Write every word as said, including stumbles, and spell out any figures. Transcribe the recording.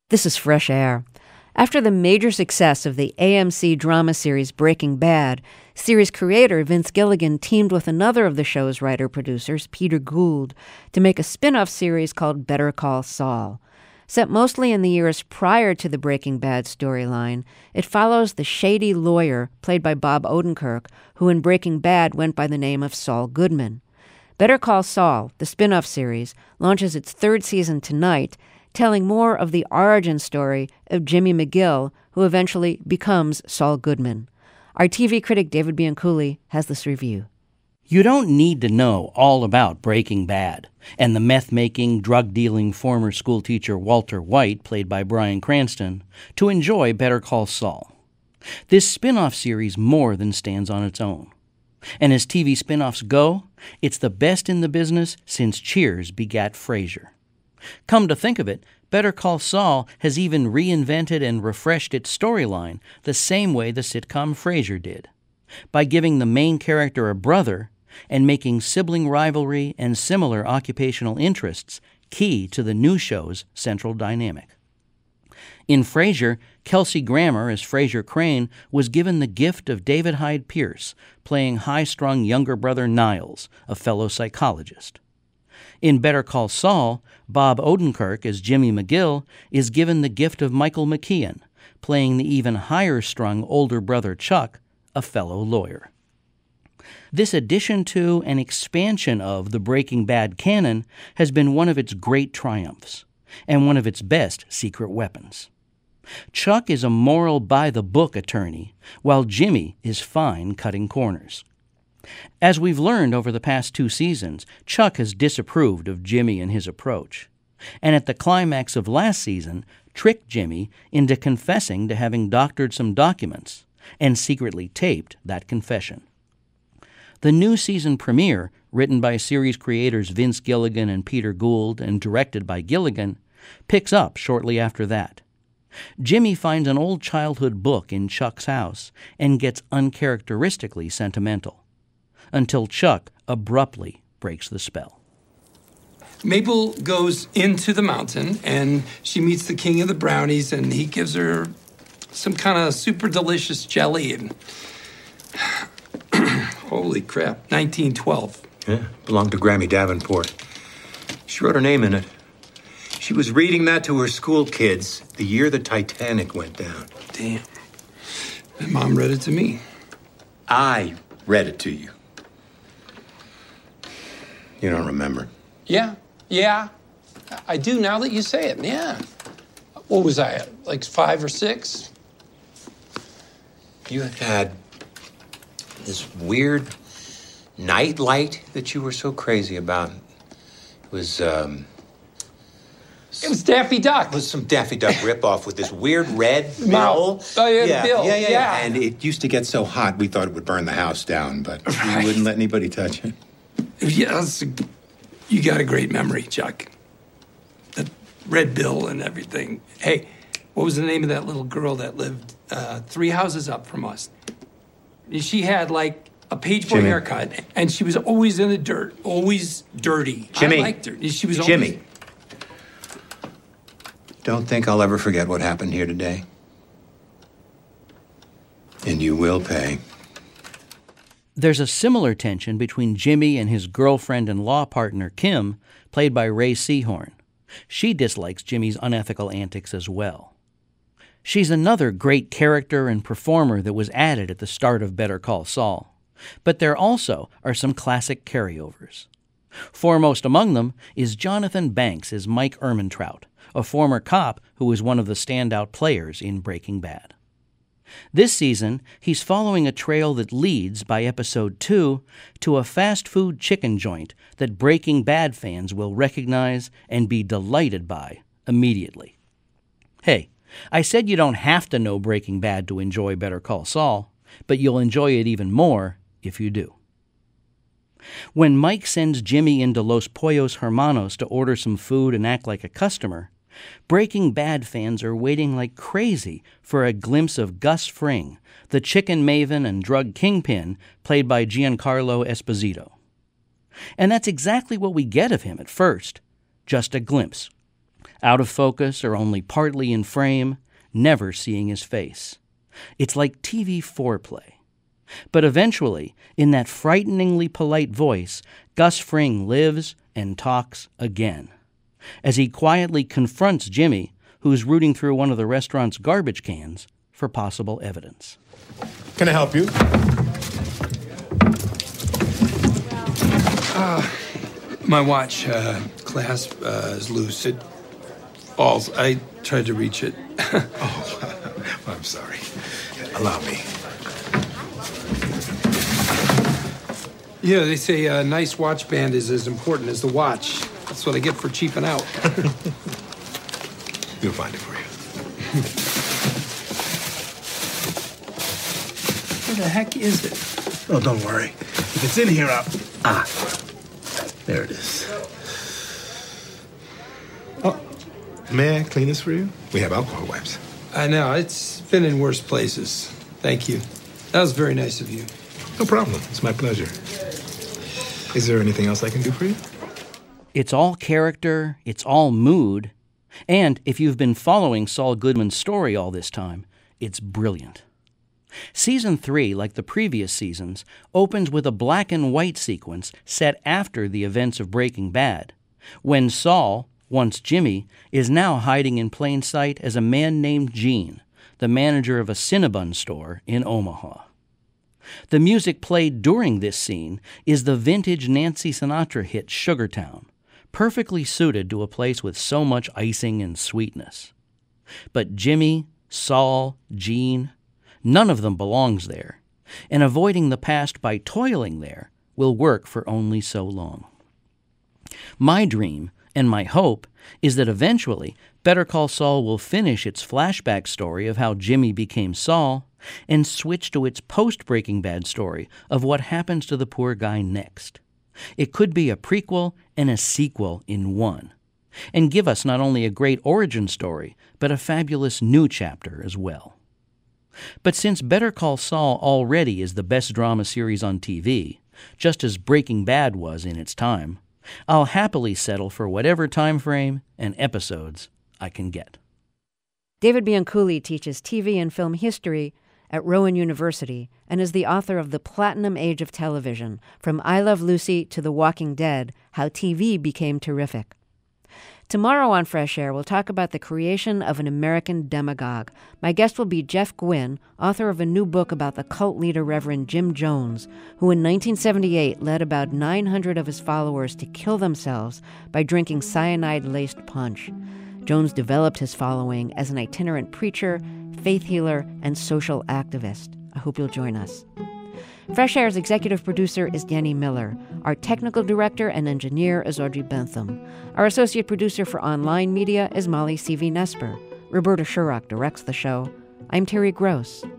This is Fresh Air. After the major success of the A M C drama series Breaking Bad, series creator Vince Gilligan teamed with another of the show's writer-producers, Peter Gould, to make a spin-off series called Better Call Saul. Set mostly in the years prior to the Breaking Bad storyline, it follows the shady lawyer played by Bob Odenkirk, who in Breaking Bad went by the name of Saul Goodman. Better Call Saul, the spin-off series, launches its third season tonight, telling more of the origin story of Jimmy McGill, who eventually becomes Saul Goodman. Our T V critic David Bianculli has this review. You don't need to know all about Breaking Bad and the meth-making, drug-dealing former schoolteacher Walter White, played by Bryan Cranston, to enjoy Better Call Saul. This spin-off series more than stands on its own. And as T V spin-offs go, it's the best in the business since Cheers begat Frasier. Come to think of it, Better Call Saul has even reinvented and refreshed its storyline the same way the sitcom Frasier did, by giving the main character a brother and making sibling rivalry and similar occupational interests key to the new show's central dynamic. In Frasier, Kelsey Grammer as Frasier Crane was given the gift of David Hyde Pierce, playing high-strung younger brother Niles, a fellow psychologist. In Better Call Saul, Bob Odenkirk as Jimmy McGill is given the gift of Michael McKean, playing the even higher-strung older brother Chuck, a fellow lawyer. This addition to and expansion of the Breaking Bad canon has been one of its great triumphs, and one of its best secret weapons. Chuck is a moral by-the-book attorney, while Jimmy is fine cutting corners. As we've learned over the past two seasons, Chuck has disapproved of Jimmy and his approach, and at the climax of last season, tricked Jimmy into confessing to having doctored some documents and secretly taped that confession. The new season premiere, written by series creators Vince Gilligan and Peter Gould and directed by Gilligan, picks up shortly after that. Jimmy finds an old childhood book in Chuck's house and gets uncharacteristically sentimental, until Chuck abruptly breaks the spell. Mabel goes into the mountain, and she meets the king of the brownies, and he gives her some kind of super delicious jelly. And holy crap, nineteen twelve. Yeah, belonged to Grammy Davenport. She wrote her name in it. She was reading that to her school kids the year the Titanic went down. Damn. And Mom read it to me. I read it to you. You don't remember? Yeah, yeah. I do now that you say it, yeah. What was I at, like five or six? You had this weird night light that you were so crazy about. It was, um... It was Daffy Duck. It was some Daffy Duck ripoff with this weird red Bill. Oh, yeah, yeah, Bill. Yeah, yeah, yeah, yeah. And it used to get so hot, we thought it would burn the house down, but right. We wouldn't let anybody touch it. Yes, you got a great memory, Chuck. The red bill and everything. Hey, what was the name of that little girl that lived uh, three houses up from us? She had, like, a page boy haircut, and she was always in the dirt, always dirty. Jimmy. I liked her. She was Jimmy. always... Don't think I'll ever forget what happened here today. And you will pay. There's a similar tension between Jimmy and his girlfriend and law partner, Kim, played by Ray Seahorn. She dislikes Jimmy's unethical antics as well. She's another great character and performer that was added at the start of Better Call Saul. But there also are some classic carryovers. Foremost among them is Jonathan Banks as Mike Ehrmantraut, a former cop who was one of the standout players in Breaking Bad. This season, he's following a trail that leads, by episode two, to a fast food chicken joint that Breaking Bad fans will recognize and be delighted by immediately. Hey, I said you don't have to know Breaking Bad to enjoy Better Call Saul, but you'll enjoy it even more if you do. When Mike sends Jimmy into Los Pollos Hermanos to order some food and act like a customer, Breaking Bad fans are waiting like crazy for a glimpse of Gus Fring, the chicken maven and drug kingpin played by Giancarlo Esposito. And that's exactly what we get of him at first, just a glimpse. Out of focus or only partly in frame, never seeing his face. It's like T V foreplay. But eventually, in that frighteningly polite voice, Gus Fring lives and talks again, as he quietly confronts Jimmy, who's rooting through one of the restaurant's garbage cans for possible evidence. Can I help you? Uh, my watch uh, clasp uh, is loose. It falls. I tried to reach it. Oh, I'm sorry. Allow me. Yeah, they say a nice watch band is as important as the watch. That's what I get for cheaping out. We'll find it for you. Where the heck is it? Oh, don't worry. If it's in here, I'll... Ah, there it is. Oh, may I clean this for you? We have alcohol wipes. I know. It's been in worse places. Thank you. That was very nice of you. No problem. It's my pleasure. Is there anything else I can do for you? It's all character, it's all mood, and if you've been following Saul Goodman's story all this time, it's brilliant. Season three, like the previous seasons, opens with a black and white sequence set after the events of Breaking Bad, when Saul, once Jimmy, is now hiding in plain sight as a man named Gene, the manager of a Cinnabon store in Omaha. The music played during this scene is the vintage Nancy Sinatra hit Sugartown, perfectly suited to a place with so much icing and sweetness. But Jimmy, Saul, Gene, none of them belongs there, and avoiding the past by toiling there will work for only so long. My dream, and my hope, is that eventually Better Call Saul will finish its flashback story of how Jimmy became Saul and switch to its post-Breaking Bad story of what happens to the poor guy next. It could be a prequel and a sequel in one, and give us not only a great origin story, but a fabulous new chapter as well. But since Better Call Saul already is the best drama series on T V, just as Breaking Bad was in its time, I'll happily settle for whatever time frame and episodes I can get. David Bianculli teaches T V and film history at Rowan University and is the author of The Platinum Age of Television, From I Love Lucy to The Walking Dead, How T V Became Terrific. Tomorrow on Fresh Air, we'll talk about the creation of an American demagogue. My guest will be Jeff Gwynne, author of a new book about the cult leader Reverend Jim Jones, who in nineteen seventy-eight led about nine hundred of his followers to kill themselves by drinking cyanide-laced punch. Jones developed his following as an itinerant preacher, faith healer, and social activist. I hope you'll join us. Fresh Air's executive producer is Danny Miller. Our technical director and engineer is Audrey Bentham. Our associate producer for online media is Molly C V Nesper. Roberta Shurrock directs the show. I'm Terry Gross.